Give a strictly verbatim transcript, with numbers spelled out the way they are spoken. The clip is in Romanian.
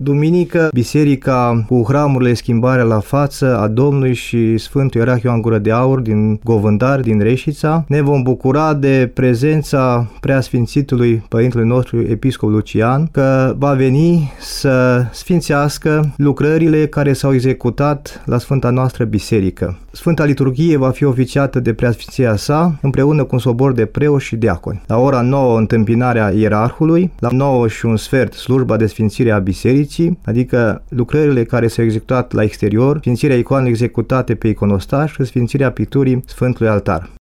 duminică, biserica cu hramurile Schimbarea la față a Domnului și Sfântul Ierarh Ioan Gură de Aur din Govândar, din Reșița, ne vom bucura de prezența Preasfințitului Părintelui nostru Episcop Lucian, că va veni să sfințească lucrările care s-au executat la Sfânta noastră Biserică. Sfânta Liturghie va fi oficiată de Preasfinția sa împreună cu un sobor de preoți și diaconi. La ora nouă întâmpinarea ierarhului, la nouă și un sfert slujba de sfințire a bisericii, adică lucrările care s-au executat la exterior, sfințirea icoanelor executate pe iconostaj și sfințirea picturii Sfântului Altar.